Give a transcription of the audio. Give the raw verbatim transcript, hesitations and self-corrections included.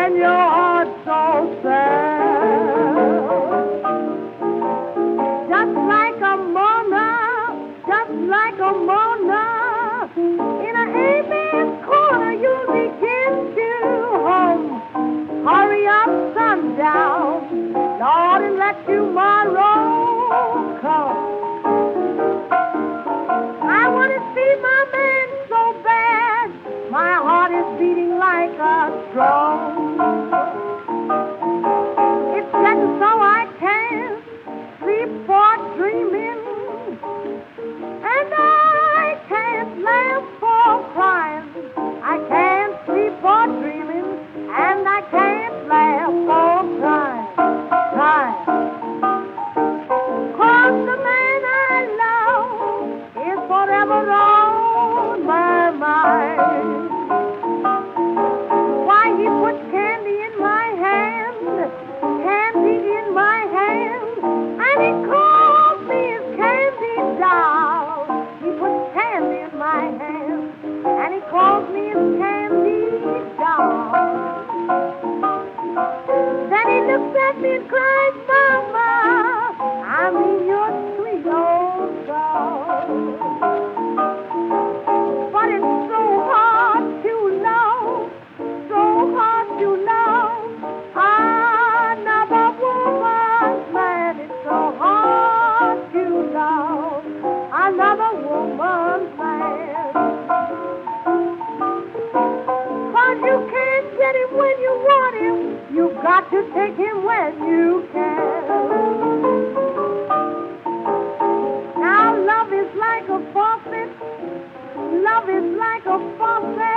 and your heart so sad. Just like a Mona, just like a Mona, in a amen corner you'll begin to hum. Hurry up, sundown, Lord, and let tomorrow come. I want to see my man so bad, my heart is beating like a drum. It's getting so I can't sleep for dreaming, and I can't laugh for crying. I can't sleep for dreaming, and I can't laugh for crying, crying. 'Cause the man I love is forever on my mind. Why, he puts candy in my hand, candy in my hand, and he calls me his candy doll. He puts candy in my hand, and he calls me his candy doll. Then he looks at me and cries, Mama, I mean your sweet old doll. But it's so hard to love, so hard to love another woman's man. It's so hard to love another woman's man. 'Cause you can't get him when you want him, you've got to take him when you can. Now love is like a faucet, love is like a faucet.